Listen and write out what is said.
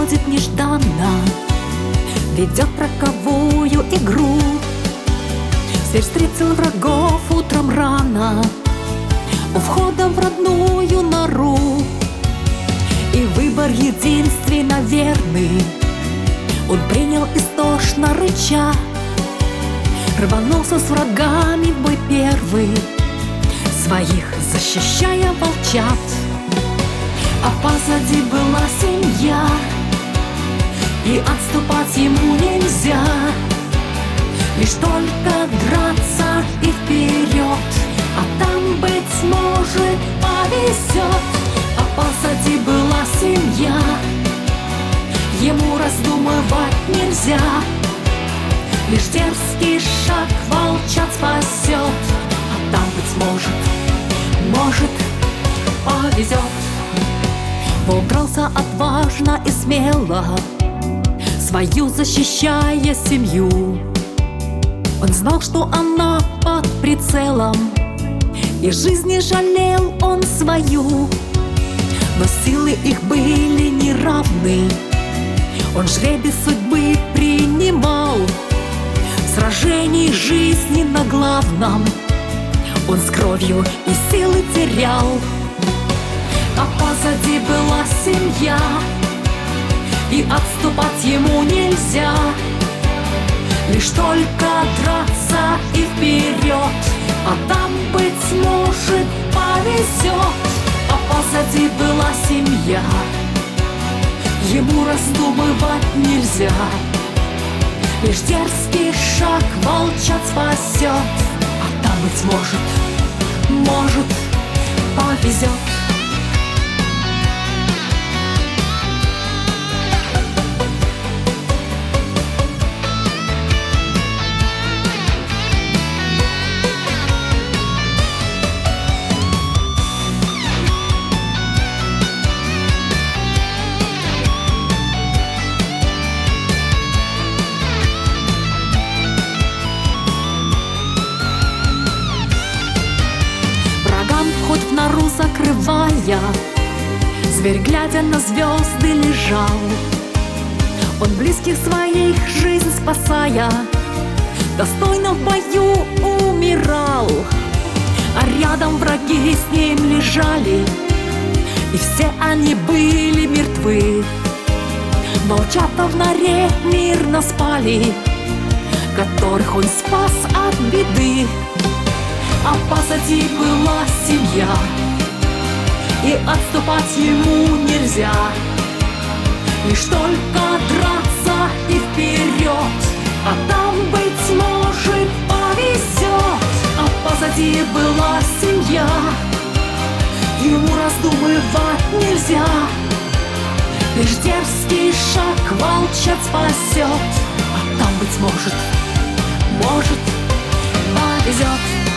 приходит нежданно, ведет роковую игру. Зверь встретил врагов утром рано у входа в родную нору. И выбор единственно верный он принял истошно рыча. Рванулся с врагами в бой первый, своих защищая волчат. А позади была семья, и отступать ему нельзя. Лишь только драться и вперед, а там, быть может, повезет. А позади была семья, ему раздумывать нельзя. Лишь дерзкий шаг волчат спасет, а там, быть может, повезет. Волк дрался отважно и смело, свою защищая семью. Он знал, что она под прицелом, и жизни жалел он свою. Но силы их были неравны, он жребий судьбы принимал. В сражении жизни на главном он с кровью и силы терял. А позади была семья, и отступать ему нельзя. Лишь только драться и вперед, а там, быть может, повезет. А позади была семья, ему раздумывать нельзя. Лишь дерзкий шаг волчат спасет, а там, быть может, повезет. Вход в нору закрывая, зверь, глядя на звезды, лежал. Он близких своих жизнь спасая, достойно в бою умирал. А рядом враги с ним лежали, и все они были мертвы. Волчата в норе мирно спали, которых он спас от беды. А позади была семья, и отступать ему нельзя. Лишь только драться и вперед, а там, быть может, повезет. А позади была семья, ему раздумывать нельзя. Лишь дерзкий шаг волчат спасет, а там, быть может, повезет.